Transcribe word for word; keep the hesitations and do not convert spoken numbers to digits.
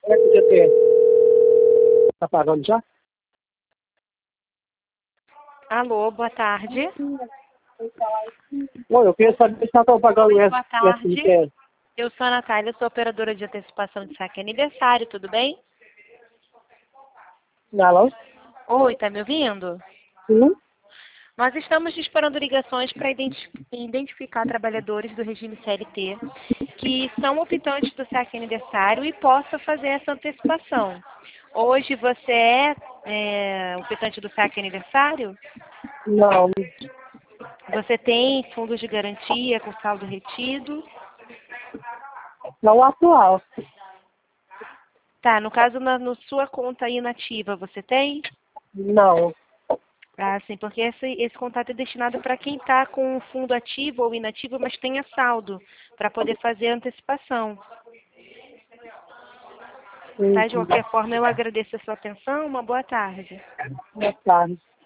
Como é que podia ter? Tá pagando já? Alô, boa tarde. Oi, eu queria saber se estão pagando Oi, esse, boa esse tarde. inteiro. Eu sou a Natália, sou operadora de antecipação de saque aniversário, tudo bem? Alô? Oi, tá me ouvindo? Sim? Nós estamos disparando ligações para identi- identificar trabalhadores do regime C L T que são optantes do saque aniversário e possam fazer essa antecipação. Hoje você é, é optante do saque aniversário? Não, Você tem fundos de garantia com saldo retido? não atual. Tá, no caso, na no sua conta inativa, você tem? Não. Ah, sim, porque esse, esse contato é destinado para quem está com o fundo ativo ou inativo, mas tenha saldo, para poder fazer a antecipação. Tá? De Entendi. qualquer forma, eu agradeço a sua atenção. Uma boa tarde. Boa tarde.